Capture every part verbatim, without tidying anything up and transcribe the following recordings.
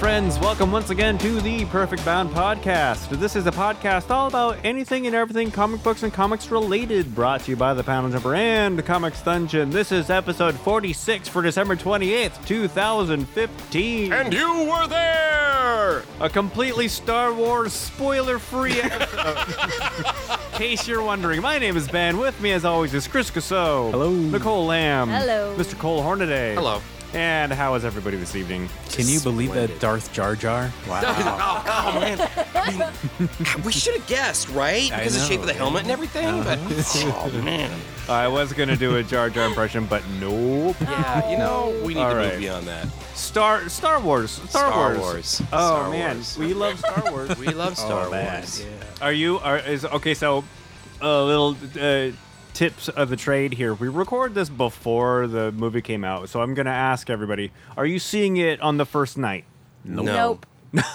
friends, welcome once again to the Perfect Bound Podcast. This is a podcast all about anything and everything comic books and comics related, brought to you by the Panel Jumper and Comics Dungeon. This is episode forty-six for December twenty-eighth, twenty fifteen. And you were there! A completely Star Wars spoiler-free episode. In case you're wondering, my name is Ben. With me, as always, is Chris Casso. Hello. Nicole Lamb. Hello. Mister Cole Hornaday. Hello. And how is everybody this evening? Can you believe that Darth Jar Jar? Wow. Oh, oh, man. I mean, we should have guessed, right? I Because of the shape know, of the helmet and everything. Uh-huh. But, oh, man. I was going to do a Jar Jar impression, but nope. Yeah, you know, we need All to right. move beyond that. Star Star Wars. Star, Star Wars. Wars. Oh, Star man. Wars. We love Star Wars. We love Star Oh, man. Wars. Yeah. Are you, are, is, okay, so a little uh, tips of the trade here. We record this before the movie came out, so I'm going to ask everybody, are you seeing it on the first night? No. Nope.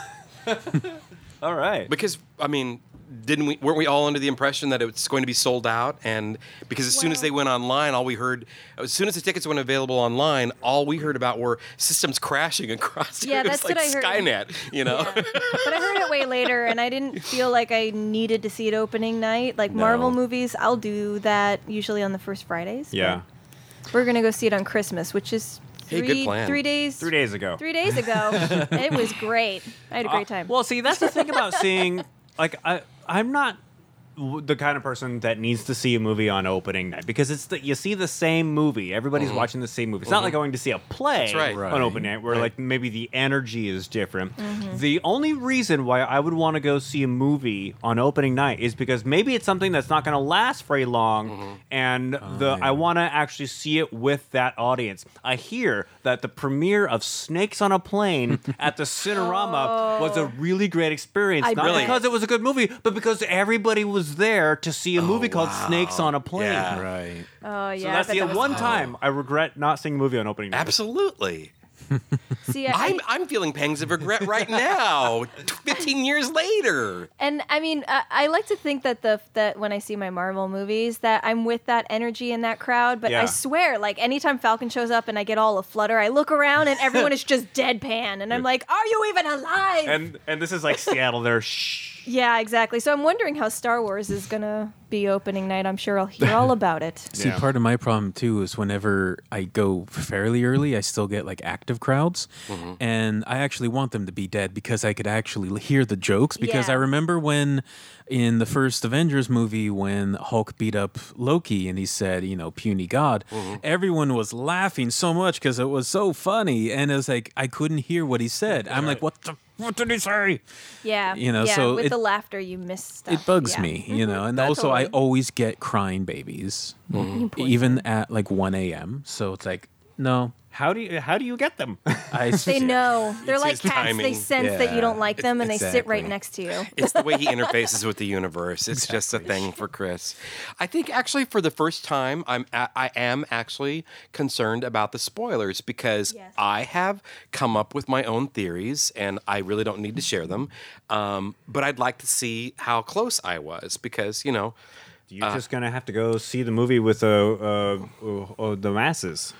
All right. Because, I mean, didn't we? Weren't we all under the impression that it's going to be sold out? And because as soon as Well- they went online, all we heard, as soon as the tickets went available online, all we heard about were systems crashing across. Yeah, it was that's like what I heard. Skynet, you know. Yeah. But I heard it way later, and I didn't feel like I needed to see it opening night. Like No. Marvel movies, I'll do that usually on the first Fridays. Yeah. but We're gonna go see it on Christmas, which is Hey, three good plan. three days. Three days ago. Three days ago. It was great. I had a great time. Uh, well, see, that's the thing about seeing, like, I, I'm not w- the kind of person that needs to see a movie on opening night because it's the, you see the same movie. Everybody's watching the same movie. It's not like going to see a play That's right. on Right. opening night where, Right. like, maybe the energy is different. Mm-hmm. The only reason why I would want to go see a movie on opening night is because maybe it's something that's not going to last very long, and the yeah. I want to actually see it with that audience. I hear that the premiere of Snakes on a Plane at the Cinerama was a really great experience. I not bet. because it was a good movie, but because everybody was there to see a movie called wow. Snakes on a Plane. Yeah. Right. oh yeah. So I that's bet the that was one fun. time I regret not seeing a movie on opening night. Absolutely. See, I, I'm I'm feeling pangs of regret right now, fifteen years later. And I mean, I, I like to think that the that when I see my Marvel movies, that I'm with that energy in that crowd. But Yeah. I swear, like anytime Falcon shows up and I get all aflutter, I look around and everyone is just deadpan, and I'm like, "Are you even alive?" And and this is like Seattle. They're shh. yeah, exactly. So I'm wondering how Star Wars is gonna be opening night. I'm sure I'll hear all about it. See, Yeah. part of my problem too is whenever I go fairly early, I still get like active crowds, and I actually want them to be dead because I could actually hear the jokes. Because Yeah. I remember when in the first Avengers movie, when Hulk beat up Loki and he said, you know, puny god, everyone was laughing so much because it was so funny, and it was like I couldn't hear what he said. I'm like, what the. What did he say? Yeah, You know, yeah, so with it- the laughter, you miss stuff. It bugs Yeah. me, you know, and That's also I totally- always get crying babies, You poor even at like one a.m. So it's like, no, How do you how do you get them? I. They know. They're It's like his cats. timing. They sense that you don't Yeah, like them, and they sit right exactly. next to you. It's the way he interfaces with the universe. It's just a thing for Chris. I think actually for the first time, I'm a- I am actually concerned about the spoilers because Yes. I have come up with my own theories, and I really don't need to share them. Um, but I'd like to see how close I was because you know. You're just gonna have to go see the movie with uh, uh, uh, uh, the masses.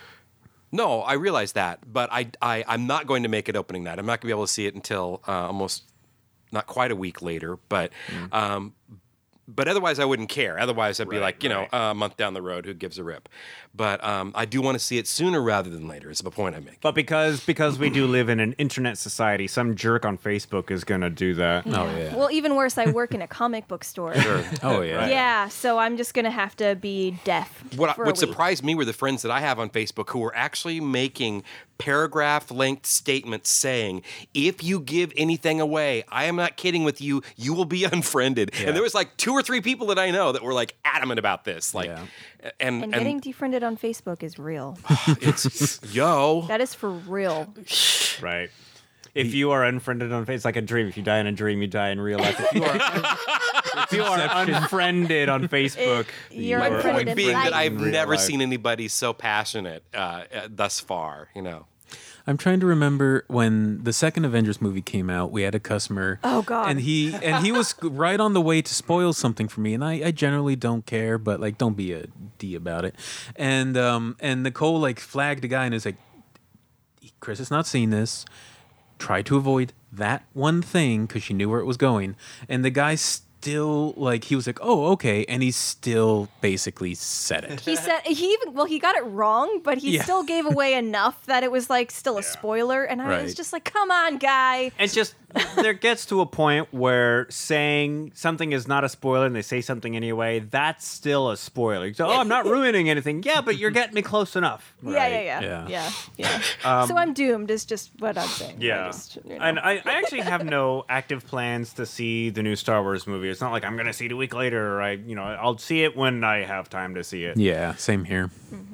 No, I realize that, but I, I, I'm not going to make it opening night. I'm not going to be able to see it until uh, almost not quite a week later. But, um, but otherwise, I wouldn't care. Otherwise, I'd be Right, like, you know, right. a month down the road, who gives a rip? But um, I do want to see it sooner rather than later. Is the point I make. But because because we do live in an internet society, some jerk on Facebook is gonna do that. Oh yeah. Well, even worse, I work in a comic book store. oh yeah. Yeah, so I'm just gonna have to be deaf. What, for a what week. surprised me were the friends that I have on Facebook who were actually making paragraph-length statements saying, if you give anything away, I am not kidding with you, you will be unfriended. Yeah. And there was like two or three people that I know that were like adamant about this. Like, Yeah. and, And and, getting defriended on Facebook is real. it's, yo. That is for real. Right. If you are unfriended on Facebook, it's like a dream. If you die in a dream, you die in real life. If you are, if you are unfriended on Facebook, You're you are unfriended Point in being that life. I've in real never life. seen anybody so passionate uh, uh, thus far, you know. I'm trying to remember when the second Avengers movie came out. We had a customer. Oh, God. And he and he was right on the way to spoil something for me. And I, I generally don't care, but like, don't be a D about it. And um and Nicole like flagged the guy and was like, Chris has not seen this. tried to avoid that one thing because she knew where it was going, and the guy still like he was like, "Oh, okay," and he still basically said it. He said he even well he got it wrong, but he Yeah. still gave away enough that it was like still a spoiler, and I was Right. just like, "Come on, guy." And just there gets to a point where saying something is not a spoiler and they say something anyway, that's still a spoiler. So, oh, I'm not ruining anything. Yeah, but you're getting me close enough. Yeah, yeah, yeah, Yeah. yeah, yeah. yeah. so I'm doomed. Is just what I'm saying. I Yeah. just, you know. And I, I actually have no active plans to see the new Star Wars movie. It's not like I'm going to see it a week later, or I, you know, I'll see it when I have time to see it. Yeah, same here.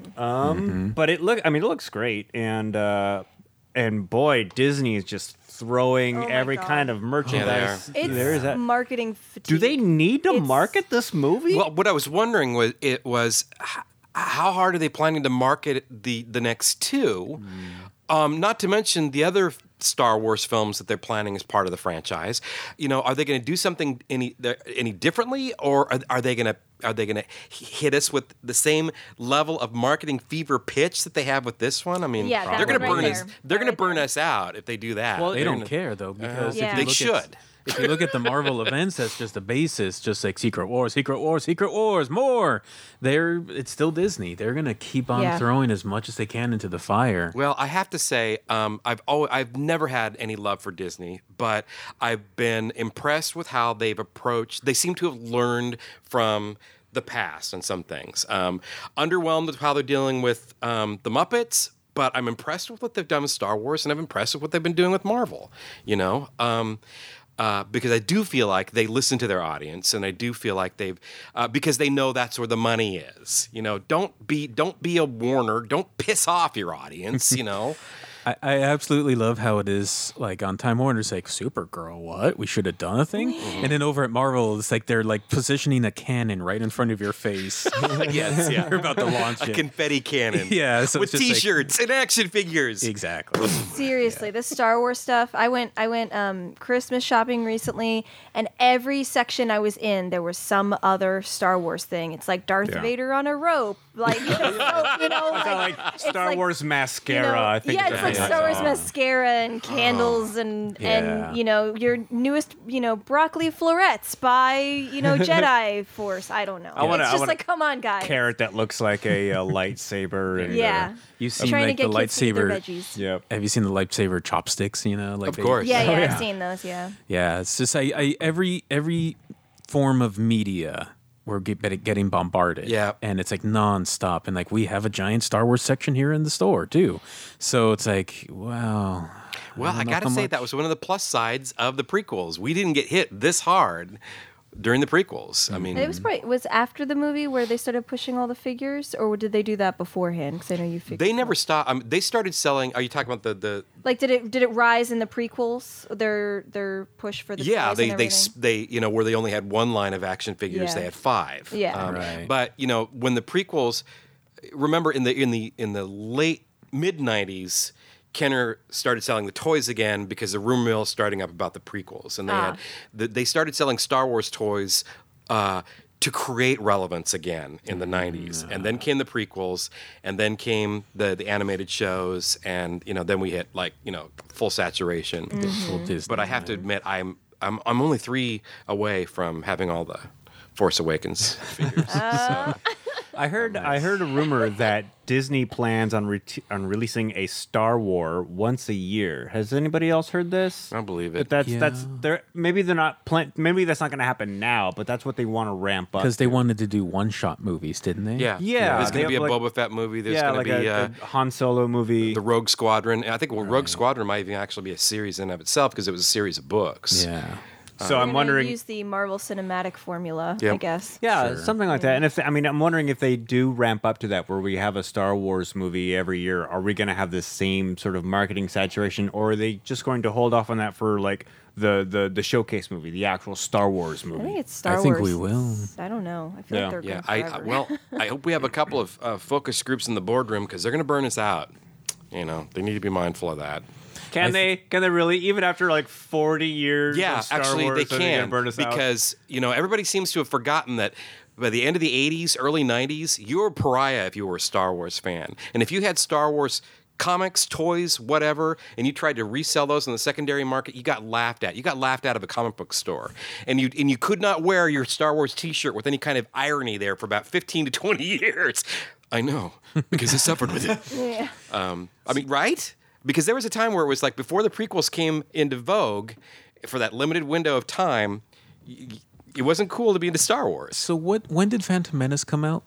Um, but it look, I mean, it looks great, and uh, and boy, Disney is just throwing Oh my every God. kind of merchandise. It's there is that. marketing fatigue. Do they need to It's- market this movie? Well, what I was wondering was it was h- how hard are they planning to market the the next two? Um, not to mention the other Star Wars films that they're planning as part of the franchise. You know, are they going to do something any any differently, or are, are they going to are they going to hit us with the same level of marketing fever pitch that they have with this one? I mean, Yeah, that they're going to one burn right us. there. They're That going to right burn there. us out if they do that. Well, They They're don't gonna- care though because Yeah. if They you look should. At, if you look at the Marvel events, that's just a basis, just like Secret Wars, Secret Wars, Secret Wars, more. They're it's still Disney. They're gonna keep on Yeah. throwing as much as they can into the fire. Well, I have to say, um, I've always, I've never had any love for Disney, but I've been impressed with how they've approached. They seem to have learned from the past on some things. Um, underwhelmed with how they're dealing with um, the Muppets, but I'm impressed with what they've done with Star Wars, and I'm impressed with what they've been doing with Marvel. You know. Um, Uh, because I do feel like they listen to their audience, and I do feel like they've uh, because they know that's where the money is. You know, don't be don't be a Warner. Don't piss off your audience. You know. I, I absolutely love how it is like on Time Warner. It's like Supergirl, what? We should have done a thing. And then over at Marvel, it's like they're like positioning a cannon right in front of your face. yes, yeah, you're about to launch A it. confetti cannon. Yeah, so with it's just like- T-shirts and action figures. Exactly. Seriously, this Star Wars stuff. I went I went um, Christmas shopping recently, and every section I was in, there was some other Star Wars thing. It's like Darth Yeah. Vader on a rope, like so, you know, like, like it's Star like, Wars you mascara. know, I think yeah, is it's what like they Star Wars call it. mascara and candles and Yeah. and you know your newest you know broccoli florets by you know Jedi Force. I don't know. I wanna- it's I just wanna like come on, guys. Carrot that looks like a, uh lightsaber. And, Yeah, Uh, You've seen trying like to the get kids to eat their lightsaber. veggies. yep. Have you seen the lightsaber chopsticks? You know, like Of they- course. Yeah, yeah, Oh, I've yeah. seen those. Yeah. Yeah, it's just I, I every every form of media we're get, getting bombarded. Yeah. and it's like nonstop, and like we have a giant Star Wars section here in the store too. So it's like, wow. Well, I, don't know gotta how say much- that was one of the plus sides of the prequels. We didn't get hit this hard during the prequels. I mean, And it was probably was after the movie where they started pushing all the figures, or did they do that beforehand? Because I know you figured they never stopped. Um, they started selling. Are you talking about the the? like did it did it rise in the prequels? Their their push for the Yeah, toys they and they everything? s- they you know where they only had one line of action figures, Yeah. they had five. Yeah. Um, Right. But you know when the prequels, remember in the in the in the late mid nineties. Kenner started selling the toys again because the rumor mill was starting up about the prequels, and they Ah. had the, they started selling Star Wars toys uh, to create relevance again in the nineties, and then came the prequels, and then came the the animated shows, and you know then we hit like you know full saturation. Full Disney, But I have to right? admit, I'm I'm I'm only three away from having all the Force Awakens figures. so. I heard I heard a rumor that Disney plans on re- on releasing a Star War once a year. Has anybody else heard this? I believe But it. that's Yeah. that's they're maybe they're not plan- maybe that's not going to happen now, but that's what they want to ramp up. because they to. wanted to do one shot movies, didn't they? Yeah, Yeah, There's going they to be a have, like- Boba Fett movie. There's yeah, going like to be a, uh, a Han Solo movie. the Rogue Squadron. And I think well, Rogue Squadron might even actually be a series in of itself because it was a series of books. Yeah. so They're I'm gonna wondering. use the Marvel Cinematic formula, I Yep. guess. Yeah, Sure. something like that. And if I mean, I'm wondering if they do ramp up to that, where we have a Star Wars movie every year, are we going to have this same sort of marketing saturation, or are they just going to hold off on that for like the the the showcase movie, the actual Star Wars I movie? think it's Star I think Wars. we will. I don't know. I feel Yeah. like they're Yeah, going I, I forever. well, I hope we have a couple of uh, focus groups in the boardroom because they're going to burn us out. You know, they need to be mindful of that. Can they? Can they really? Even after like forty years? Yeah, of Star actually, Wars, they are gonna can burn us out? because you know everybody seems to have forgotten that by the end of the eighties, early nineties, you were a pariah if you were a Star Wars fan, and if you had Star Wars comics, toys, whatever, and you tried to resell those in the secondary market, you got laughed at. You got laughed out of a comic book store. And you and you could not wear your Star Wars t-shirt with any kind of irony there for about fifteen to twenty years. I know, because I suffered with it. Yeah. Um, I mean, right? Because there was a time where it was like before the prequels came into vogue, for that limited window of time, y- it wasn't cool to be into Star Wars. So what? When did Phantom Menace come out?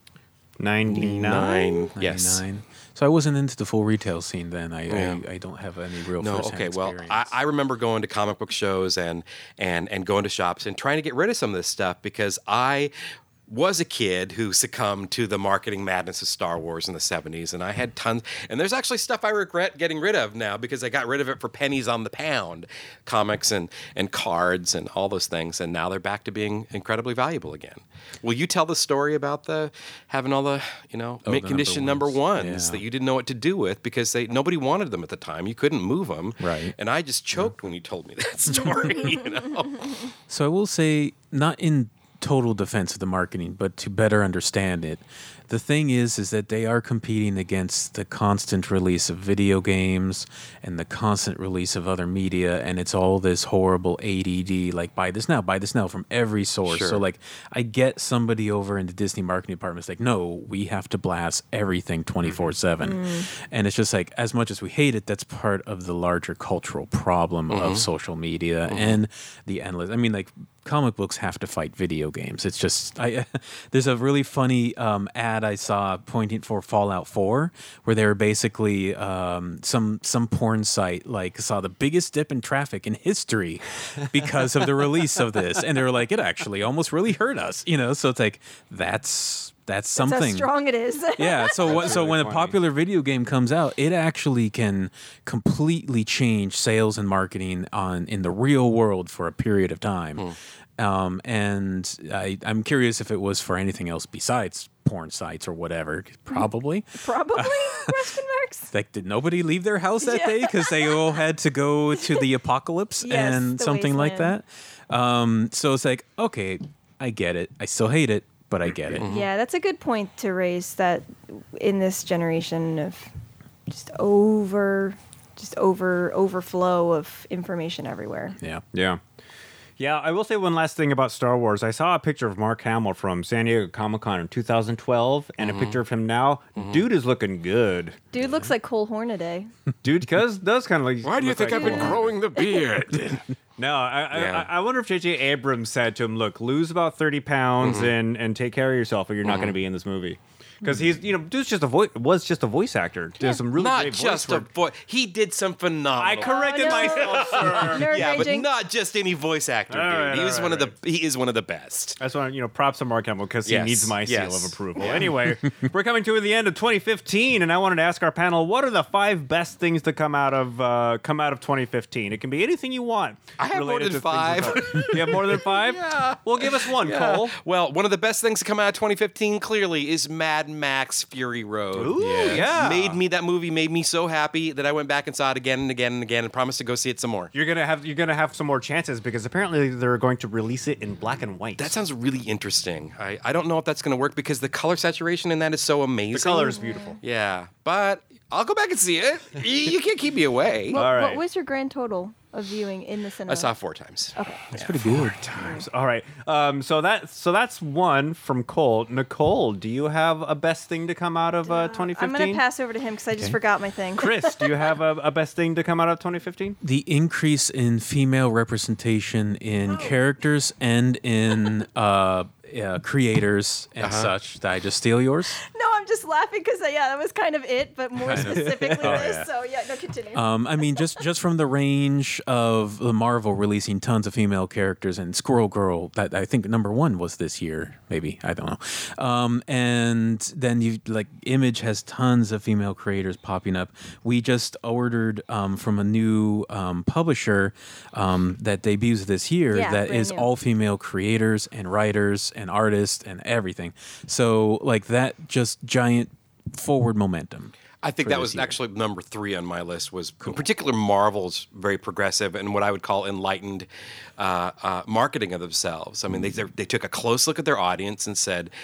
ninety-nine. Yes. ninety-nine. So I wasn't into the full retail scene then. I Yeah. I, I don't have any real No, first-hand okay. Well, experience. I, I remember going to comic book shows and and and going to shops and trying to get rid of some of this stuff because I was a kid who succumbed to the marketing madness of Star Wars in the seventies, and I had tons. And there's actually stuff I regret getting rid of now because I got rid of it for pennies on the pound, comics and and cards and all those things, and now they're back to being incredibly valuable again. Will you tell the story about the having all the you know Oh, mint the condition number number ones. ones Yeah. that you didn't know what to do with because they nobody wanted them at the time. You couldn't move them, Right. And I just choked when you told me that story. You know. So I will say, not in total defense of the marketing, but to better understand it, the thing is, is that they are competing against the constant release of video games and the constant release of other media, and it's all this horrible A D D, like buy this now, buy this now from every source. Sure. So like, I get somebody over in the Disney marketing department is like, no, we have to blast everything twenty-four seven. And it's just like, as much as we hate it, that's part of the larger cultural problem of social media and the endless, I mean, like, comic books have to fight video games. It's just I there's a really funny um, ad I saw pointing for Fallout four where they were basically um, some some porn site like saw the biggest dip in traffic in history because of the release of this, and they were like, it actually almost really hurt us, you know. So it's like that's that's something. That's how strong it is. Yeah, so what, so really when a funny. popular video game comes out, it actually can completely change sales and marketing on in the real world for a period of time. Um, and I, I'm curious if it was for anything else besides porn sites or whatever. Probably. Probably question marks. Like, did nobody leave their house that Yeah. day because they all had to go to the apocalypse Yes, and the something like that? wasteland. Um, so it's like, okay, I get it. I still hate it, but I get it. Yeah, that's a good point to raise. That in this generation of just over, just over overflow of information everywhere. Yeah. Yeah. Yeah, I will say one last thing about Star Wars. I saw a picture of Mark Hamill from San Diego Comic-Con in two thousand twelve and a picture of him now. Dude is looking good. Dude looks like Cole Hornaday. Dude cause, does kind of like Why do you look think like I've been Cole. growing the beard? No, I, Yeah. I I wonder if J J Abrams said to him, "Look, lose about thirty pounds and and take care of yourself, or you're not going to be in this movie." Because he's, you know, dude's just a voice was just a voice actor. Does some really Not great just voice a work. voice. He did some phenomenal. I corrected Oh, no. myself, sir. Nerd Yeah, but raging. not just any voice actor, All dude. right, he all was right, one of all the. He is one of the best. That's why, you know, props to Mark Hamill because he Yes, needs my yes. seal of approval. Anyway, we're coming to the end of twenty fifteen, and I wanted to ask our panel, what are the five best things to come out of uh, come out of twenty fifteen? It can be anything you want. I have more related than to things five. about- You have more than five? Yeah. Well, give us one, Cole. Well, one of the best things to come out of twenty fifteen clearly is Mad Max Fury Road. Ooh, yeah. Made me that movie made me so happy that I went back and saw it again and again and again and promised to go see it some more. You're gonna have you're gonna have some more chances because apparently they're going to release it in black and white. That sounds really interesting. I, I don't know if that's going to work because the color saturation in that is so amazing. the color is beautiful. Yeah, but I'll go back and see it. You you can't keep me away. What, All right. what was your grand total of viewing in the cinema? I saw it four times. Okay. It's pretty good. Times. All right. Um. So that so that's one from Cole. Nicole, do you have a best thing to come out of uh, twenty I'm fifteen? gonna pass over to him because I just forgot my thing. Chris, do you have a, a best thing to come out of twenty fifteen? The increase in female representation in Oh. characters and in uh, uh, creators and Uh-huh. such. Did I just steal yours? No, I'm just laughing because yeah, that was kind of it, but more Kind of. specifically Oh, this. yeah. So yeah, no, continue. Um, I mean, just just from the range of the Marvel releasing tons of female characters, and Squirrel Girl, that I think number one was this year, maybe, I don't know. Um, and then you like Image has tons of female creators popping up. We just ordered um, from a new um, publisher um, that debuts this year Yeah, that brand is new. all female creators and writers and artists and everything. So like that, just giant forward momentum. I think for that this was year. actually number three on my list. Was in particular Marvel's very progressive and what I would call enlightened uh, uh, marketing of themselves. I mean, they they took a close look at their audience and said,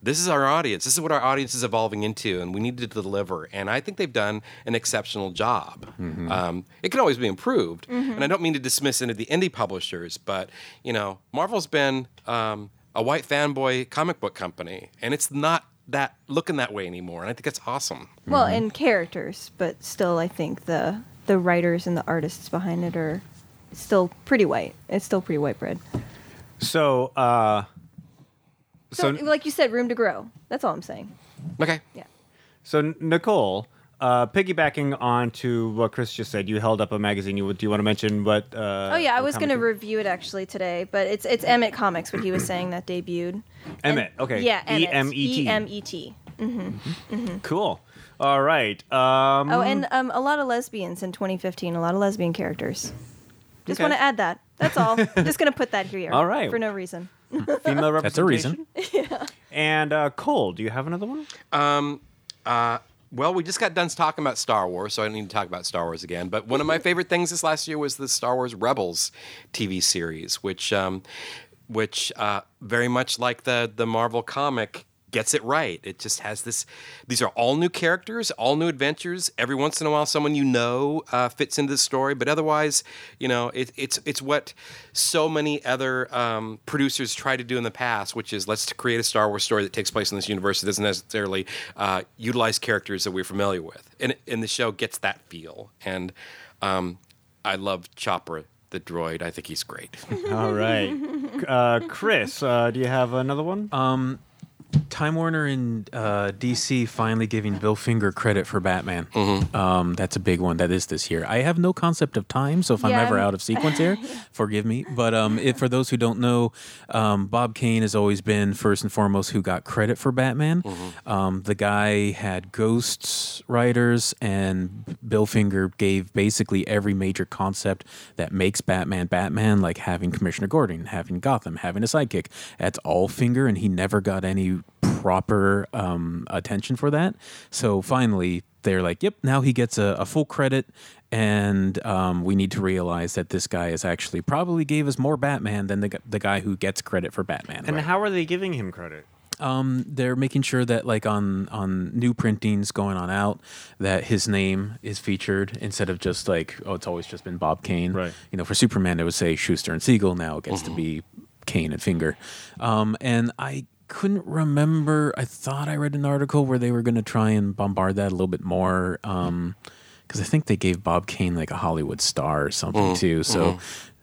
this is our audience. This is what our audience is evolving into, and we need to deliver. And I think they've done an exceptional job. Mm-hmm. Um, it can always be improved. Mm-hmm. And I don't mean to dismiss any of the indie publishers, but, you know, Marvel's been um, a white fanboy comic book company, and it's not that looking that way anymore. And I think that's awesome. Well, mm-hmm. and characters, but still, I think the the writers and the artists behind it are still pretty white. It's still pretty white bread. So, uh, so, so, like you said, room to grow. That's all I'm saying. Okay. Yeah. So, Nicole, uh, piggybacking on to what Chris just said, you held up a magazine. You do you want to mention what? Uh, oh yeah, I what was going to comic- review it actually today, but it's it's Emmett Comics, what he was saying that debuted. Emmett. And- Okay. Yeah. Emmett. E M E T. E M E T. Mm-hmm. Mm-hmm. Cool. All right. Um, Oh, and um, a lot of lesbians in twenty fifteen. A lot of lesbian characters. Just Okay. want to add that. That's all. I'm just going to put that here. All right. For no reason. female representation. That's a reason. Yeah. And uh, Cole, do you have another one? Um, uh, well, we just got done talking about Star Wars, so I don't need to talk about Star Wars again. But one of my favorite things this last year was the Star Wars Rebels T V series, which, um, which uh, very much like the the Marvel comic, gets it right. It just has this. These are all new characters, all new adventures. Every once in a while, someone you know uh, fits into the story, but otherwise, you know, it, it's it's what so many other um, producers try to do in the past, which is let's create a Star Wars story that takes place in this universe that doesn't necessarily uh, utilize characters that we're familiar with, and and the show gets that feel. And um, I love Chopper, the droid. I think he's great. All right. Uh, Chris, uh, do you have another one? Um, Time Warner and uh, D C finally giving Bill Finger credit for Batman. Mm-hmm. Um, that's a big one. That is this year. I have no concept of time, so if I'm Yeah, ever I'm- out of sequence here, forgive me. But um, if, for those who don't know, um, Bob Kane has always been first and foremost who got credit for Batman. Mm-hmm. Um, the guy had Ghosts writers, and Bill Finger gave basically every major concept that makes Batman Batman, like having Commissioner Gordon, having Gotham, having a sidekick. That's all Finger, and he never got any proper um, attention for that. So finally, they're like, yep, now he gets a, a full credit, and um, we need to realize that this guy is actually probably gave us more Batman than the, gu- the guy who gets credit for Batman. and how are they giving him credit? Um, they're making sure that, like, on on new printings going on out, that his name is featured instead of just like, oh, it's always just been Bob Kane. Right. You know, for Superman, it would say Schuster and Siegel. Now it gets to be Kane and Finger. Um, and I couldn't remember. I thought I read an article where they were going to try and bombard that a little bit more. Um, because I think they gave Bob Kane like a Hollywood star or something too. So.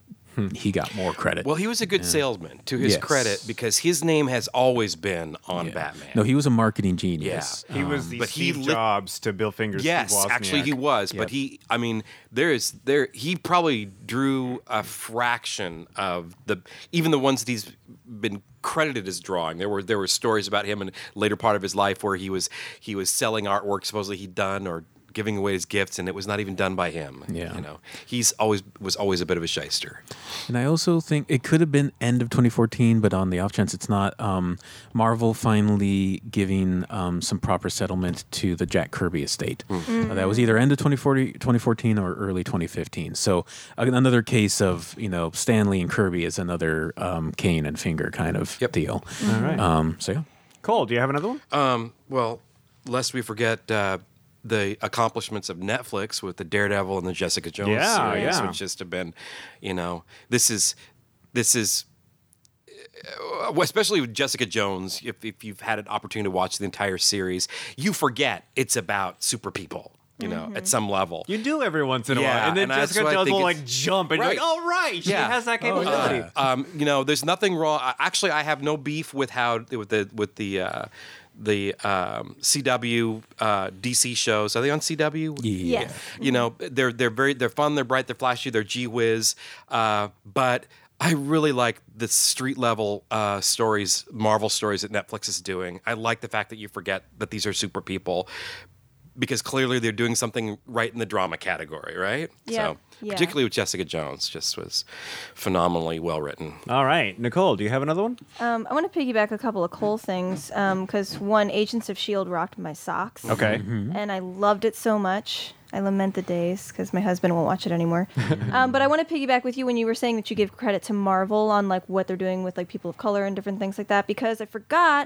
He got more credit. Well, he was a good salesman, to his Yes. credit, because his name has always been on Yeah. Batman. No, he was a marketing genius. Yeah. He was the but he Steve lit- Jobs to Bill Finger's Yes, Steve actually he Wozniak. was, Yep. but he I mean there is there he probably drew a fraction of the even the ones that he's been credited as drawing. There were there were stories about him in a later part of his life where he was he was selling artwork supposedly he'd done or giving away his gifts, and it was not even done by him. Yeah. You know. He's always was always a bit of a shyster. And I also think it could have been end of twenty fourteen, but on the off chance it's not, um, Marvel finally giving um, some proper settlement to the Jack Kirby estate. Uh, that was either end of twenty fourteen or early twenty fifteen. So uh, another case of, you know, Stanley and Kirby is another um, Kane and Finger kind of Yep. deal. All right. Um, so yeah. Cole, do you have another one? Um, well, lest we forget uh, the accomplishments of Netflix with the Daredevil and the Jessica Jones Yeah, series, yeah. which just have been, you know, this is this is uh, especially with Jessica Jones. If if you've had an opportunity to watch the entire series, you forget it's about super people. You know, at some level. You do every once in a Yeah, while, and then and that's Jessica what I Jones think will it's- like jump, and you're Right. like, "Oh, right, she Yeah. has that Oh, capability." yeah. Um, you know, there's nothing wrong. I- Actually, I have no beef with how with the with the uh, the um, C W uh, D C shows. Are they on C W? Yeah. Yes. You know, they're they're very they're fun. They're bright. They're flashy. They're gee whiz. Uh, but I really like the street level uh, stories, Marvel stories that Netflix is doing. I like the fact that you forget that these are super people. Because clearly they're doing something right in the drama category, right? Yeah, So, yeah. particularly with Jessica Jones, just was phenomenally well written. All right, Nicole, do you have another one? Um, I want to piggyback a couple of Cole things because one, Agents of S H I E L D rocked my socks. Okay. And I loved it so much. I lament the days because my husband won't watch it anymore. um, but I want to piggyback with you when you were saying that you give credit to Marvel on like what they're doing with like people of color and different things like that because I forgot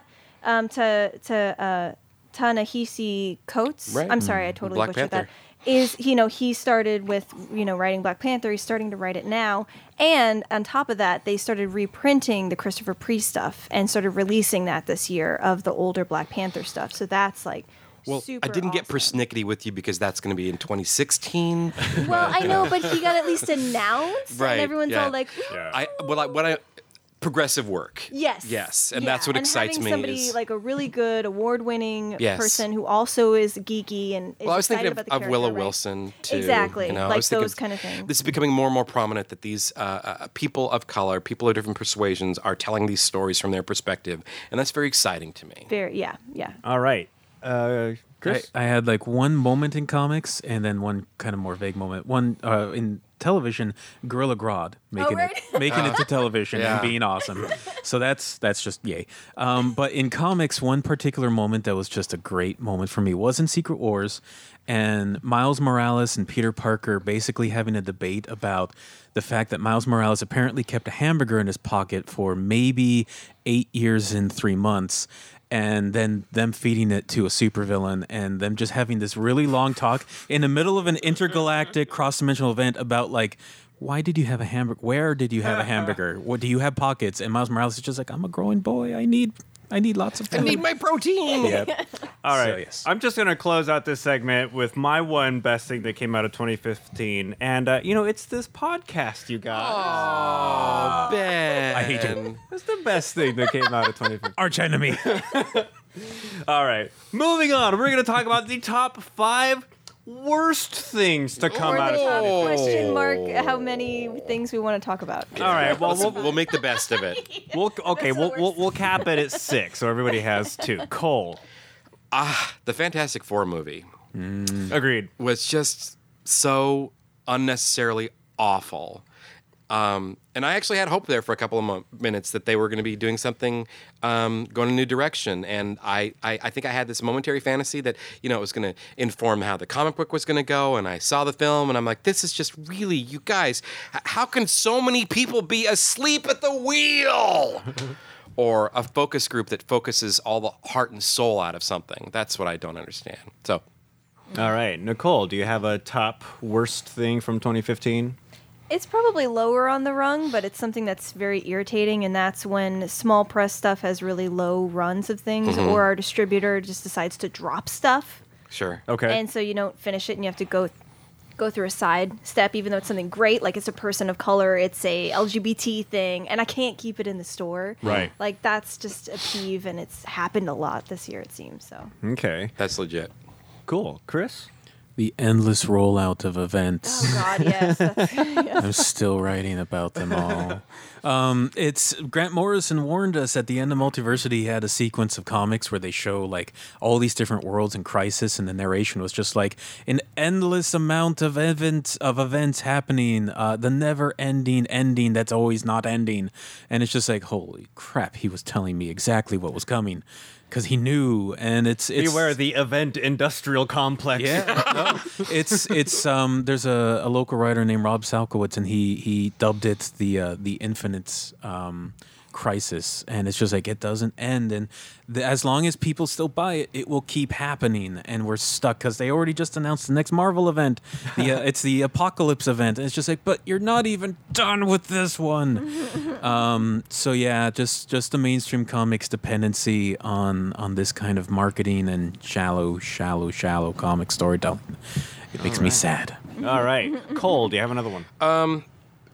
um, to to uh, Ta-Nehisi Coates. Right. I'm sorry, I totally Black butchered Panther. that. Is you know he started with you know writing Black Panther. He's starting to write it now, and on top of that, they started reprinting the Christopher Priest stuff and started releasing that this year of the older Black Panther stuff. So that's like. Well, super I didn't get awesome. persnickety with you because that's going to be in twenty sixteen. Well, I know, but he got at least announced, Right, and everyone's yeah. all like, Yeah. I well, I, what I progressive work. yes, Yes, and Yeah, that's what and excites having me. Somebody is, like a really good award-winning Yes. person who also is geeky and is well, I was thinking excited of, about the of Willow character, right? Wilson too. Exactly, you know, I like was thinking those kind of things. This is becoming more and more prominent that these uh, uh, people of color, people of different persuasions, are telling these stories from their perspective, and that's very exciting to me. Very, yeah, yeah. All right. Uh, I, Chris? I had like one moment in comics and then one kind of more vague moment. One uh, in television, Gorilla Grodd making right. it making it to television Yeah. and being awesome. So that's that's just yay. Um, but in comics, one particular moment that was just a great moment for me was in Secret Wars, and Miles Morales and Peter Parker basically having a debate about the fact that Miles Morales apparently kept a hamburger in his pocket for maybe eight years and three months. And then them feeding it to a supervillain and them just having this really long talk in the middle of an intergalactic cross-dimensional event about like, why did you have a hamburger? Where did you have a hamburger? What do you have pockets? And Miles Morales is just like, I'm a growing boy. I need, I need lots of food. I need my protein. Yep. All right. So, yes. I'm just going to close out this segment with my one best thing that came out of twenty fifteen. And, uh, you know, it's this podcast, you guys. Oh, Ben. I hate you. It's the best thing that came out of twenty fifteen. Arch enemy. All right. Moving on. We're going to talk about the top five worst things to come Or out the of top twenty fifteen. question mark how many things we want to talk about. All right. Well, Let's- we'll, we'll make the best of it. we'll okay. That's the We'll, we'll worst. we'll cap it at six, so everybody has two. Cole. The Fantastic Four movie Agreed. was just so unnecessarily awful. Um, and I actually had hope there for a couple of mo- minutes that they were going to be doing something, um, going a new direction. And I, I, I think I had this momentary fantasy that, you know, it was going to inform how the comic book was going to go. And I saw the film and I'm like, this is just really, you guys, h- how can so many people be asleep at the wheel? Or a focus group that focuses all the heart and soul out of something. That's what I don't understand. So, All right. Nicole, do you have a top worst thing from twenty fifteen? It's probably lower on the rung, but it's something that's very irritating, and that's when small press stuff has really low runs of things, or our distributor just decides to drop stuff, sure. Okay. and so you don't finish it, and you have to go go through a side step, even though it's something great, like it's a person of color, it's a L G B T thing, and I can't keep it in the store. Right. Like that's just a peeve, and it's happened a lot this year, it seems. So Okay. That's legit. Cool. Chris? The endless rollout of events. oh god, yes, that's, I'm still writing about them all. Um, it's Grant Morrison warned us at the end of Multiversity. He had a sequence of comics where they show like all these different worlds in crisis, and the narration was just like an endless amount of events of events happening, uh, the never-ending ending that's always not ending, and it's just like holy crap, he was telling me exactly what was coming because he knew, and it's it's Beware the event industrial complex. yeah, no, it's it's um. There's a, a local writer named Rob Salkowitz, and he he dubbed it the uh, the infinite um crisis, and it's just like it doesn't end, and the, as long as people still buy it, it will keep happening, and we're stuck because they already just announced the next Marvel event. The uh, it's the Apocalypse event, and it's just like, but you're not even done with this one. um. So yeah, just just the mainstream comics dependency on on this kind of marketing and shallow, shallow, shallow comic storytelling. It makes me sad. All right. Cole, do you have another one?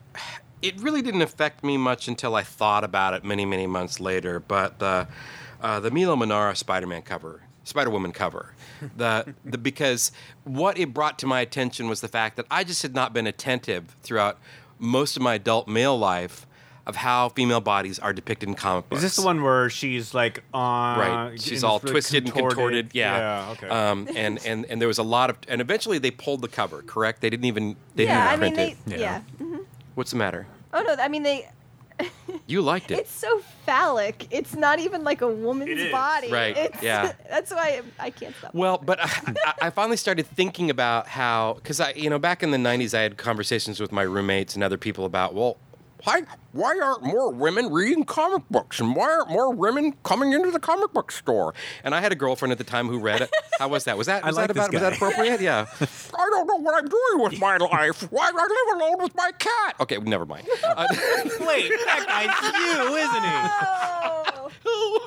It really didn't affect me much until I thought about it many, many months later. But the uh, the Milo Manara Spider-Man cover, Spider-Woman cover, the the because what it brought to my attention was the fact that I just had not been attentive throughout most of my adult male life of how female bodies are depicted in comic books. Is this the one where she's like on? Right, she's in all this really twisted and contorted. Yeah, Yeah. Okay. Um, and, and and there was a lot of, and eventually they pulled the cover. Correct? They didn't even they yeah, I didn't mean even they, print yeah. it. What's the matter? Oh no, I mean they. You liked it. It's so phallic. It's not even like a It woman's is. body. Right, It's, yeah. That's why I, I can't stop. Well, but I, I- I finally started thinking about how, because I, you know, back in the nineties, I had conversations with my roommates and other people about, well, why why aren't more women reading comic books, and why aren't more women coming into the comic book store? And I had a girlfriend at the time who read it. How was that? Was that was like that about this was that guy. appropriate? Yeah. I don't know what I'm doing with my life. Why do I live alone with my cat? Okay, never mind. Uh, Wait, that guy's you, isn't he? oh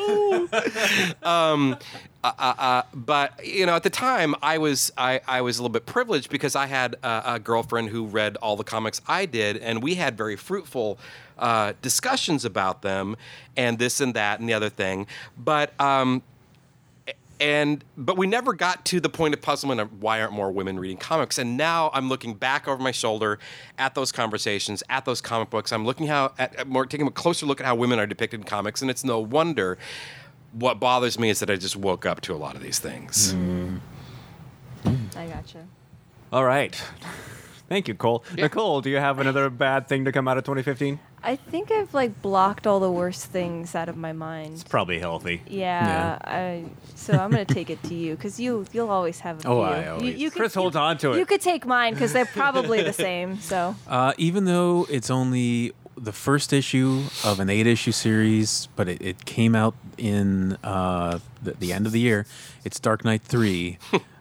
no. um, uh, uh, uh, but you know, at the time, I was I, I was a little bit privileged because I had a, a girlfriend who read all the comics I did, and we had very fruitful uh, discussions about them, and this and that and the other thing. But um, and but we never got to the point of puzzlement of why aren't more women reading comics. And now I'm looking back over my shoulder at those conversations, at those comic books. I'm looking how at, at more taking a closer look at how women are depicted in comics, and it's no wonder. What bothers me is that I just woke up to a lot of these things. I gotcha. All right. Thank you, Cole. Nicole, do you have another bad thing to come out of twenty fifteen? I think I've like blocked all the worst things out of my mind. It's probably healthy. Yeah, I, so I'm gonna take it to you because you you'll always have a few. Oh, I You- always- you could- Chris holds you- on to it. You could take mine because they're probably the same. So Uh, even though it's only the first issue of an eight-issue series, but it, it came out in uh, the, the end of the year, it's Dark Knight three,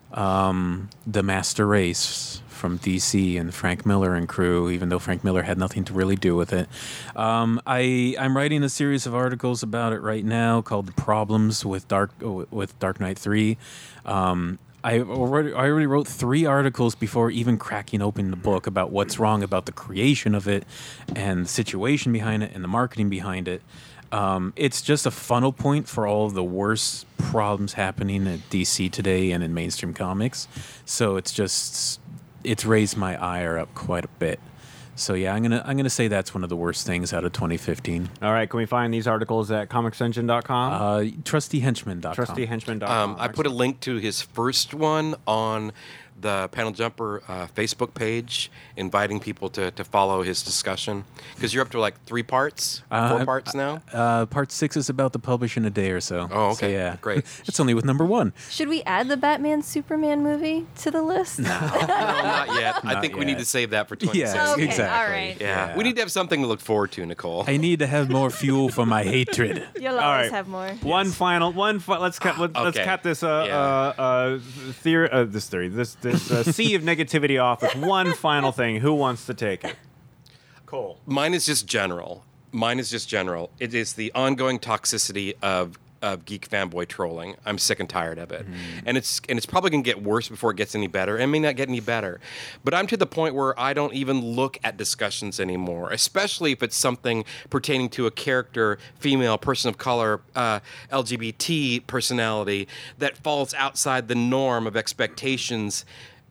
um, The Master Race from D C and Frank Miller and crew, even though Frank Miller had nothing to really do with it. Um, I, I'm writing a series of articles about it right now called The Problems with Dark, with Dark Knight three. Um, I already, I already wrote three articles before even cracking open the book about what's wrong about the creation of it and the situation behind it and the marketing behind it. Um, it's just a funnel point for all of the worst problems happening at D C today and in mainstream comics. So it's just, it's raised my ire up quite a bit. So yeah, I'm gonna I'm gonna say that's one of the worst things out of twenty fifteen. All right, can we find these articles at comics engine dot com? Uh, trusty henchman dot com. trusty henchman dot com. Um, I put a link to his first one on the Panel Jumper uh, Facebook page, inviting people to, to follow his discussion. Because you're up to like three parts, Uh, four I- parts now? Uh, part six is about to publish in a day or so. Oh, So, okay. yeah, Great. It's only with number one. should we add the Batman Superman movie to the list? No, not yet. I Not think we need yet. to save that for twenty-six. Yeah, Okay, exactly. all right. Yeah. Yeah. we need to have something to look forward to, Nicole. I need to have more fuel for my hatred. You'll All always right. have more. One final, one. Fi- let's cap. Let, Let's Okay. cap this. Uh, Yeah. uh, uh, theory. Uh, this theory. This this uh, sea of negativity off with one final thing. Who wants to take it? Cole. Mine is just general. Mine is just general. It is the ongoing toxicity of of geek fanboy trolling. I'm sick and tired of it, and it's and it's probably gonna get worse before it gets any better. It may not get any better, but I'm to the point where I don't even look at discussions anymore, especially if it's something pertaining to a character, female, person of color, uh, L G B T personality that falls outside the norm of expectations,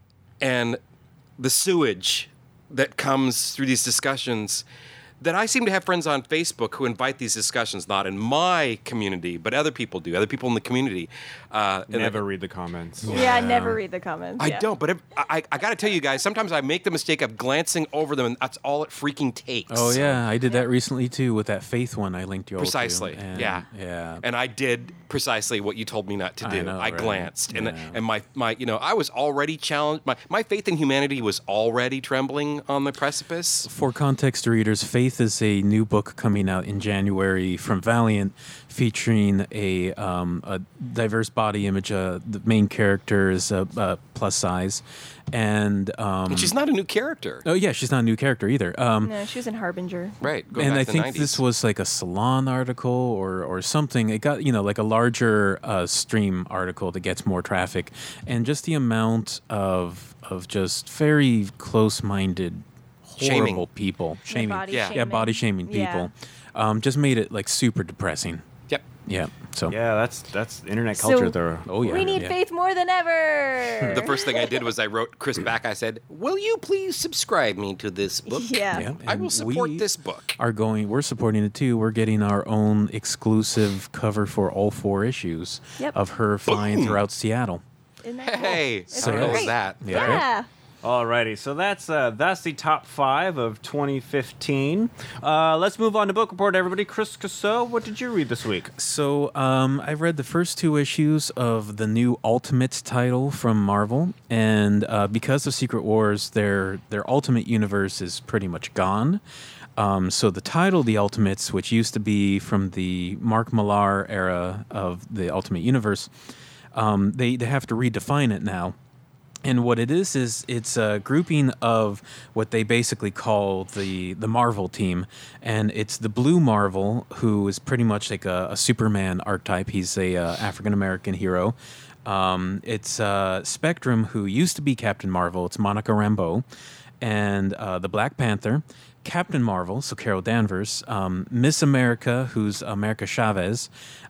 and the sewage that comes through these discussions. That I seem to have friends on Facebook who invite these discussions, not in my community, but other people do. Other people in the community. Uh, and Never read the comments. Yeah, I never read the comments. I yeah. don't, but if, I, I got to tell you guys, sometimes I make the mistake of glancing over them, and that's all it freaking takes. Oh yeah, I did that recently too with that Faith one I linked you all to. Precisely. And, yeah. Yeah. And I did precisely what you told me not to I do. know, I right? glanced, and Yeah. and my my you know I was already challenged. My my faith in humanity was already trembling on the precipice. For context readers, Faith is a new book coming out in January from Valiant, featuring a um, a diverse body image. Uh, the main character is uh, uh, plus size, and um, And she's not a new character, oh yeah, she's not a new character either. Um, No, she was in Harbinger. right? Going and back I to the think nineties. this was like a Salon article or or something. It got you know like a larger uh, stream article that gets more traffic, and just the amount of of just very close-minded, Shaming. horrible people, shaming, body Yeah. yeah, shaming. body shaming Yeah. people, um, just made it like super depressing. Yep. Yeah. So Yeah, that's that's internet So- culture. there. oh yeah, we need yeah. faith more than ever. The first thing I did was I wrote Chris back. I said, "Will you please subscribe me to this book? Yeah. Yeah, I and will support we this book." Are going. We're supporting it too. We're getting our own exclusive cover for all four issues Yep. of her flying throughout Seattle. Isn't that cool? Hey, It's so cool great. is that? Yeah. Yeah. Alrighty, so that's uh, that's the top five of twenty fifteen. Uh, let's move on to book report, everybody. Chris Casso, what did you read this week? So um, I read the first two issues of the new Ultimate title from Marvel, and uh, because of Secret Wars, their their Ultimate universe is pretty much gone. Um, so the title, The Ultimates, which used to be from the Mark Millar era of the Ultimate Universe, um, they, they have to redefine it now. And what it is is it's a grouping of what they basically call the the Marvel team, and it's the Blue Marvel, who is pretty much like a, a Superman archetype. He's a uh, African American hero. Um, it's uh, Spectrum, who used to be Captain Marvel. It's Monica Rambeau, and uh, the Black Panther. Captain Marvel, so Carol Danvers, um, Miss America, who's America Chavez,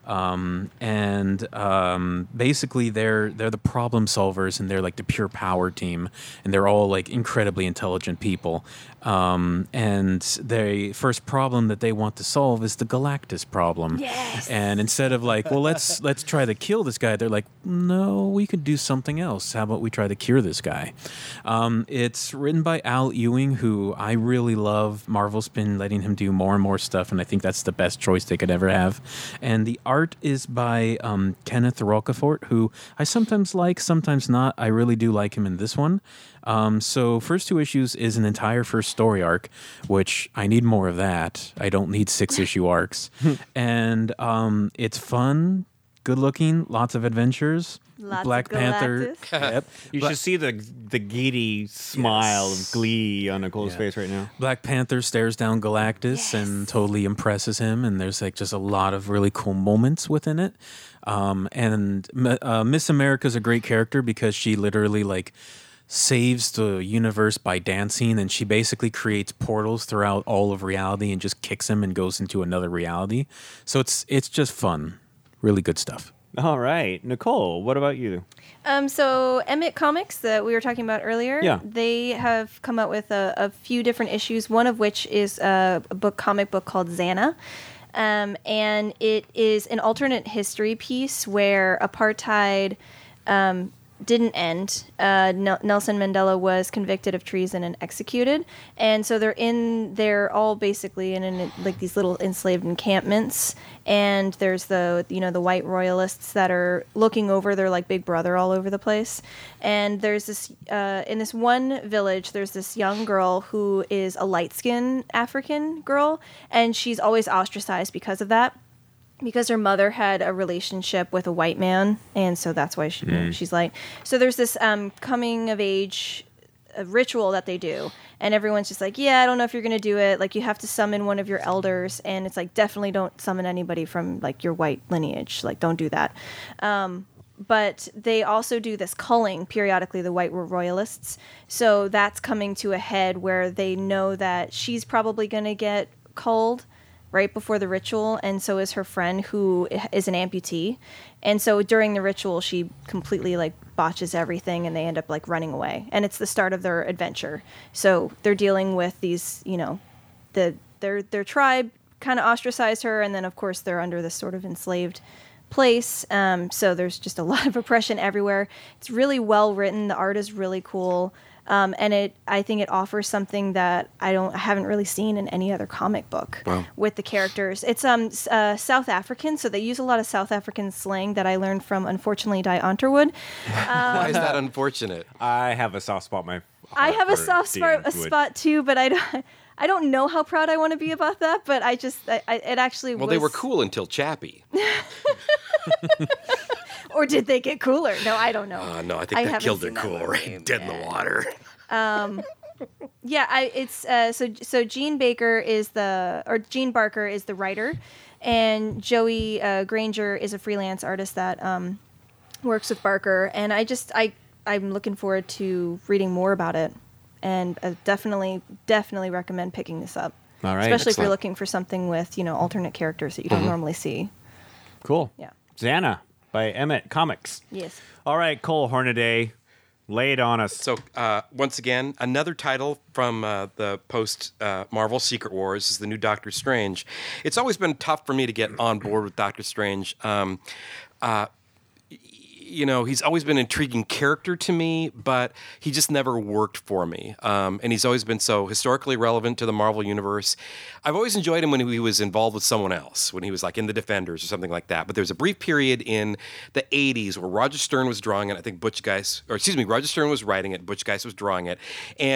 um, and um, basically they're they're the problem solvers, and they're like the pure power team, and they're all like incredibly intelligent people. Um, and the first problem that they want to solve is the Galactus problem. Yes. And instead of like, well, let's let's try to kill this guy, they're like, no, we could do something else. How about we try to cure this guy? Um, it's written by Al Ewing, who I really love. Marvel's been letting him do more and more stuff, and I think that's the best choice they could ever have. And the art is by um, Kenneth Rocafort, who I sometimes like, sometimes not. I really do like him in this one. Um, so first two issues is an entire first story arc, which I need more of that. I don't need six issue arcs. And um, it's fun, good looking, lots of adventures. Lots Black of Panther. Yep. You Bla- should see the the giddy smile Yes. of glee on Nicole's Yeah. face right now. Black Panther stares down Galactus and totally impresses him, and there's like just a lot of really cool moments within it. Um, and uh, Miss America's a great character because she literally like saves the universe by dancing, and she basically creates portals throughout all of reality and just kicks him and goes into another reality. So it's it's just fun, really good stuff. All right, Nicole, what about you? Um, so Emmett Comics that we were talking about earlier, Yeah. they have come out with a, a few different issues, one of which is a, a book comic book called Xana. Um, and it is an alternate history piece where apartheid um, didn't end. Uh, Nel- Nelson Mandela was convicted of treason and executed, and so they're in. They're all basically in, in like these little enslaved encampments. And there's the you know the white royalists that are looking over. They're like Big Brother all over the place. And there's this uh, in this one village. There's this young girl who is a light-skinned African girl, and she's always ostracized because of that. Because her mother had a relationship with a white man, and so that's why she, Mm. she's like. So there's this um, coming of age uh, ritual that they do, and everyone's just like, "Yeah, I don't know if you're gonna do it. Like, you have to summon one of your elders, and it's like definitely don't summon anybody from like your white lineage. Like, don't do that." Um, but they also do this culling periodically, the white royalists. So that's coming to a head where they know that she's probably gonna get culled right before the ritual, and so is her friend, who is an amputee. And so during the ritual, she completely like botches everything, and they end up like running away. And it's the start of their adventure. So they're dealing with these, you know, the their their tribe kind of ostracized her, and then of course they're under this sort of enslaved place. Um, so there's just a lot of oppression everywhere. It's really well written. The art is really cool. Um, and it, I think it offers something that I don't, I haven't really seen in any other comic book Wow. with the characters. It's um s- uh, South African, so they use a lot of South African slang that I learned from, unfortunately, Di Unterwood. Why is that unfortunate? I have a soft spot. in My I have a for soft spot, Dan a Wood. spot too, but I don't, I don't know how proud I want to be about that. But I just, I, I, it actually Well, was. they were cool until Chappie. Or did they get cooler? No, I don't know. Uh, no, I think I that haven't killed their seen that cool movie. right dead in the water. Yeah, I, it's uh, so so. Gene Baker is the or Gene Barker is the writer, and Joey uh, Granger is a freelance artist that um, works with Barker. And I just I I'm looking forward to reading more about it, and uh, definitely definitely recommend picking this up. All right. Especially if Excellent. you're looking for something with you know alternate characters that you don't normally see. Cool. Yeah. Xana by Emmett Comics. Yes. All right, Cole Hornaday, lay it on us. So uh, once again, another title from uh, the post uh, Marvel Secret Wars is the new Doctor Strange. It's always been tough for me to get on board with Doctor Strange. Um, uh, you know, he's always been an intriguing character to me, but he just never worked for me. Um, and he's always been so historically relevant to the Marvel Universe. I've always enjoyed him when he was involved with someone else, when he was like in the Defenders or something like that. But there was a brief period in the eighties where Roger Stern was drawing it. I think Butch Geist, or excuse me, Roger Stern was writing it, Butch Geist was drawing it. And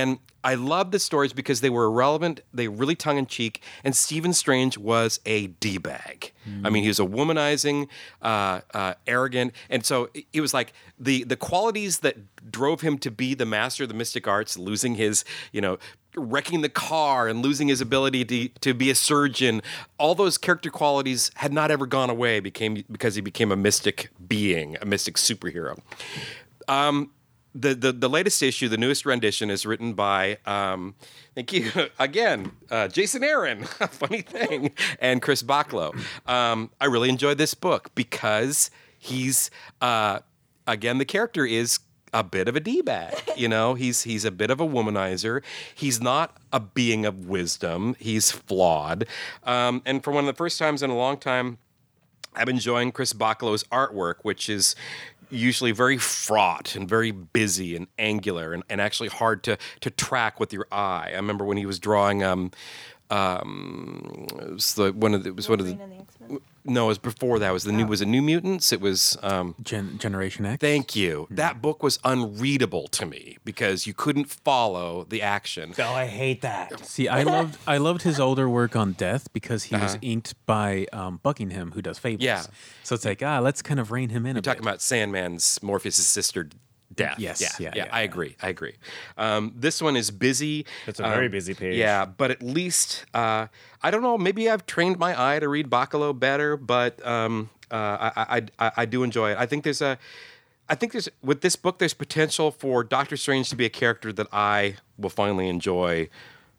I loved the stories because they were irrelevant, they were really tongue-in-cheek, and Stephen Strange was a D-bag. Mm. I mean, he was a womanizing, uh, uh, arrogant, and so it, it was like the the qualities that drove him to be the master of the mystic arts, losing his, you know, wrecking the car and losing his ability to, to be a surgeon, all those character qualities had not ever gone away became because he became a mystic being, a mystic superhero. Um, the, the, the latest issue, the newest rendition, is written by, um, thank you, again, uh, Jason Aaron, funny thing, and Chris Bachalo. Um, I really enjoyed this book because he's, uh, again, the character is a bit of a D-bag, you know. He's he's a bit of a womanizer. He's not a being of wisdom. He's flawed. Um, and for one of the first times in a long time, I'm enjoying Chris Bachalo's artwork, which is usually very fraught and very busy and angular and, and actually hard to to track with your eye. I remember when he was drawing um um it was the one of the, it was one of the no, it was before that. It was the new Oh. was it New Mutants? It was um Gen- Generation X. Thank you. That book was unreadable to me because you couldn't follow the action. Oh, I hate that. See, I loved I loved his older work on Death because he was Uh-huh. inked by um, Buckingham, who does Fables. Yeah. So it's like, ah, let's kind of rein him in a You're talking bit. about Sandman's Morpheus' sister, Death. Yes, Yeah. yeah, Yeah. yeah, I yeah. agree. I agree. Um, this one is busy. It's a very Um, busy page. Yeah, but at least uh, I don't know. Maybe I've trained my eye to read Bachalo better, but um, uh, I, I, I I do enjoy it. I think there's a. I think there's with this book there's potential for Doctor Strange to be a character that I will finally enjoy.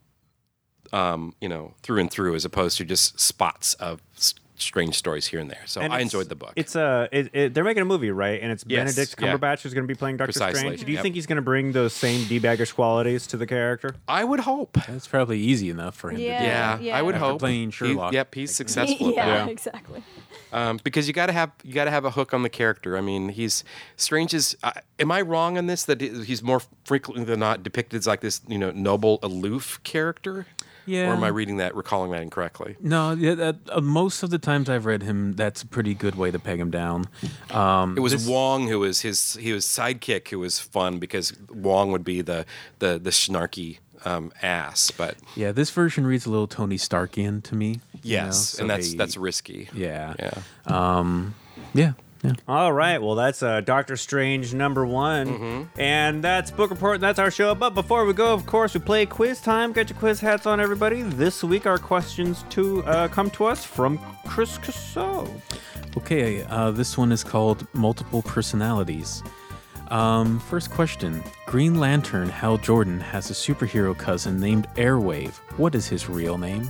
Um, you know, through and through, as opposed to just spots of s- strange stories here and there. So And I it's- enjoyed the book. It's a it, it, they're making a movie, right? And it's Yes, Benedict yeah. Cumberbatch who's going to be playing Doctor Precisely, Strange. Do you yep. think he's going to bring those same D-baggish qualities to the character? I would hope. That's probably easy enough for him Yeah. to do. Yeah, yeah. I would After hope. playing Sherlock. He, yep, he's successful. yeah, at that. Yeah. exactly. Um, because you got to have you got to have a hook on the character. I mean, he's Strange is. Uh, am I wrong on this that he- he's more frequently than not depicted as like this, you know, noble, aloof character? Yeah. Or am I reading that, recalling that incorrectly? No, yeah, that, uh, most of the times I've read him, that's a pretty good way to peg him down. Um, It was this- Wong who was his he was sidekick who was fun because Wong would be the the the snarky um, ass, but Yeah, this version reads a little Tony Starkian to me. you know, yes, so and that's they- that's risky. yeah, Yeah. um, yeah, yeah. All right, well, that's uh, Doctor Strange number one. Mm-hmm. And that's Book Report. That's our show. But before we go, of course, we play quiz time. Get your quiz hats on, everybody. This week, our questions to uh, come to us from Chris Casso. Okay, uh, this one is called Multiple Personalities. Um, first question. Green Lantern Hal Jordan has a superhero cousin named Airwave. What is his real name?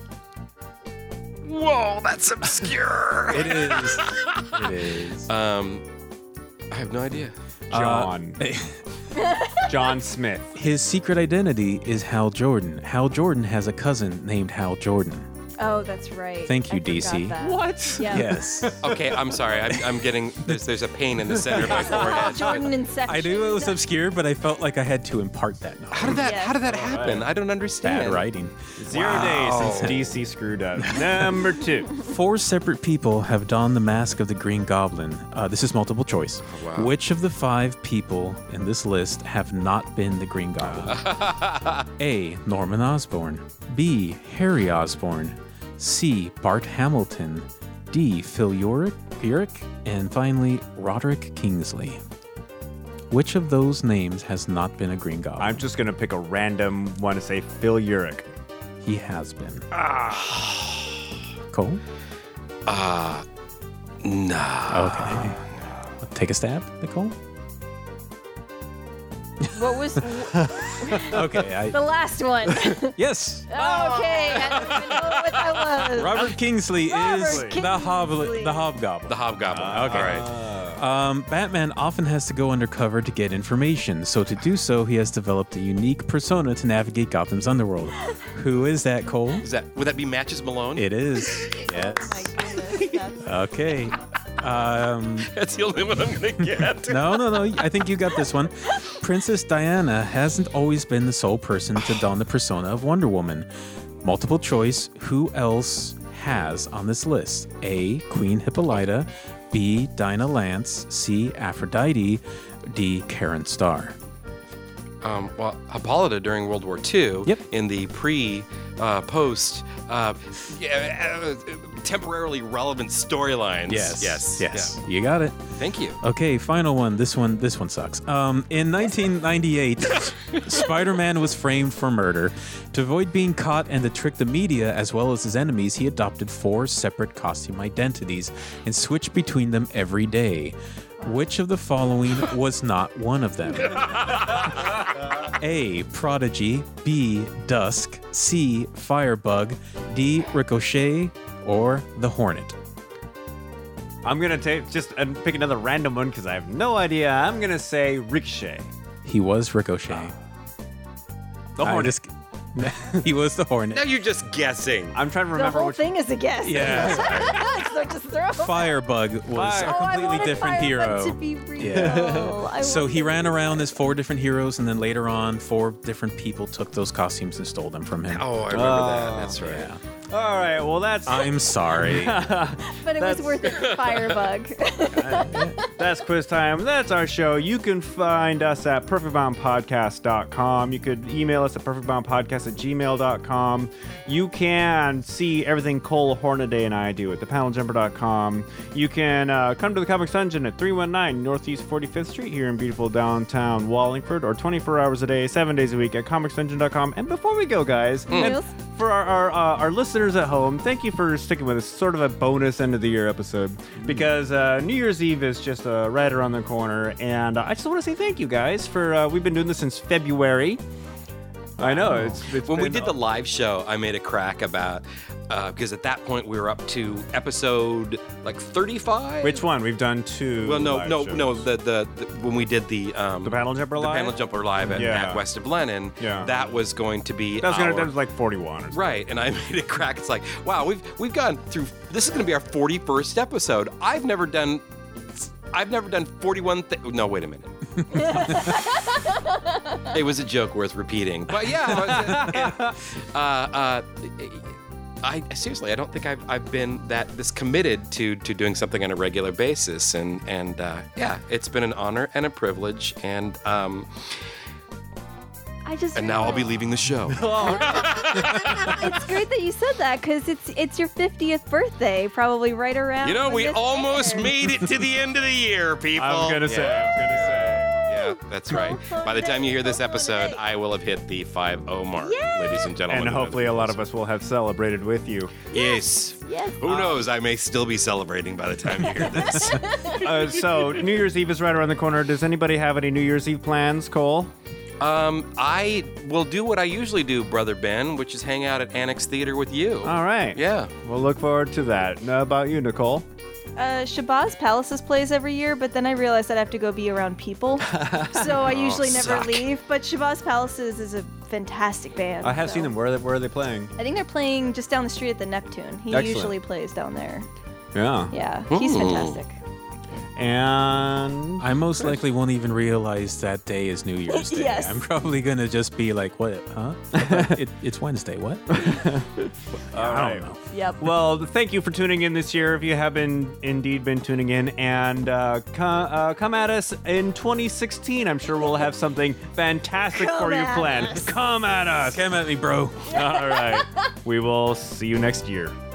Whoa, that's obscure. It is. It is. um, I have no idea. John. John Smith. His secret identity is Hal Jordan. Hal Jordan has a cousin named Hal Jordan. Oh, that's right. Thank you, I forgot D C. that. What? Yeah. Yes. Okay, I'm sorry. I'm, I'm getting there's there's a pain in the center of my forehead. Jordan Inception. I knew it was obscure, but I felt like I had to impart that knowledge. How did that Yes. How did that happen? I don't understand. Bad writing. Zero Wow. days since D C screwed up. Number two. Four separate people have donned the mask of the Green Goblin. Uh, this is multiple choice. wow. Which of the five people in this list have not been the Green Goblin? A. Norman Osborn. B. Harry Osborn. C. Bart Hamilton. D. Phil Urick. Urick. And finally, Roderick Kingsley. Which of those names has not been a Green Goblin? I'm just going to pick a random one to say Phil Urick. He has been. Cole? Uh, nah. Okay. Take a stab, Nicole? What was Okay. I, the last one? yes. Okay, I don't even know what that was. Robert Kingsley Robert is the, hob- Kingsley. the Hobgoblin. The Hobgoblin. okay. All right. Um, Batman often has to go undercover to get information, so to do so, he has developed a unique persona to navigate Gotham's underworld. Who is that, Cole? Is that would that be Matches Malone? It is. Yes. My goodness, that's- Okay. Um, That's the only one I'm gonna get. no, no, no. I think you got this one. Princess Diana hasn't always been the sole person to don the persona of Wonder Woman. Multiple choice. Who else has on this list? A. Queen Hippolyta. B. Dinah Lance. C. Aphrodite. D. Karen Starr. um, well, Hippolyta during World War Two. Yep. In the pre, uh, post, uh, yeah, uh, temporarily relevant storylines. Yes. Yes. Yes. Yeah. You got it. Thank you. Okay, final one. This one this one sucks. Um, in nineteen ninety-eight, Spider-Man was framed for murder. To avoid being caught and to trick the media as well as his enemies, he adopted four separate costume identities and switched between them every day. Which of the following was not one of them? A. Prodigy. B. Dusk. C. Firebug. D. Ricochet. Or the Hornet. I'm gonna take just uh, pick another random one because I have no idea. I'm gonna say Ricochet. He was Ricochet. The I Hornet. just- he was the Hornet. Now you're just guessing. I'm trying to The remember whole which. thing is a guess. Yeah. so just throw. Firebug was Fire- a Oh, I completely wanted different Firebug hero. To be real. Yeah. I So he wanted- ran around as four different heroes, and then later on, four different people took those costumes and stole them from him. Oh, I remember Oh, that. That's right. Yeah. All right. Well, that's I'm sorry. But it That's- was worth it for Firebug. that's quiz time. That's our show. You can find us at perfect bound podcast dot com. You could email us at perfect bound podcast at gmail dot com. You can see everything Cole Hornaday and I do at the panel jumper dot com. You can uh, come to the Comics Dungeon at three one nine Northeast forty-fifth Street here in beautiful downtown Wallingford, or twenty-four hours a day, seven days a week at comics dungeon dot com. And before we go, guys, and Yes. for our our, uh, our listeners at home, thank you for sticking with us. Sort of a bonus end of the year episode, because uh, New Year's Eve is just uh, right around the corner, and uh, I just want to say thank you guys for uh, we've been doing this since February. I know it's, it's When we been- did the live show, I made a crack about because at that point we were up to episode like thirty-five. Which one? We've done two. Well, no, live no, shows. no. The, the the when we did the um, The Panel Jumper the Live? panel jumper live at, Yeah. at West of Lenin. Yeah. That was going to be That was gonna our- that was like forty-one. Or something. Right, and I made a crack. It's like, wow, we've we've gone through. This is going to be our forty-first episode. I've never done. I've never done forty-one. Th- no, wait a minute. It was a joke worth repeating, but yeah. uh, uh, I seriously, I don't think I've I've been that this committed to to doing something on a regular basis, and and uh, yeah, it's been an honor and a privilege, and um, I just. and now I'll be leaving the show. It's great that you said that because it's it's your fiftieth birthday, probably right around. You know, when we this almost airs. made it to the end of the year, people. I was gonna say. Yeah. I was gonna say. Yeah, that's right. By the time you hear this episode, I will have hit the five oh mark, ladies and gentlemen. And hopefully, a lot of us will have celebrated with you. Yes. Yes. Who knows? I may still be celebrating by the time you hear this. Uh, so New Year's Eve is right around the corner. Does anybody have any New Year's Eve plans, Cole? um, I will do what I usually do, Brother Ben, which is hang out at Annex Theater with you. All right. Yeah. We'll look forward to that. How about you, Nicole? Uh, Shabazz Palaces plays every year, but then I realized I'd have to go be around people, so I usually never suck. leave. But Shabazz Palaces is a fantastic band. I have so- seen them. Where are they, where are they playing? I think they're playing just down the street at the Neptune. He Excellent. usually plays down there. Yeah. Yeah, he's Ooh. fantastic. And I most likely won't even realize that day is New Year's Day. Yes. I'm probably gonna just be like, "What? Huh? it, it's Wednesday. What?" all I right. don't know. Yep. Well, thank you for tuning in this year. If you have been indeed been tuning in, and uh, come uh, come at us in twenty sixteen. I'm sure we'll have something fantastic Come for you at planned. us. Come at us. Come at me, bro. All right. We will see you next year.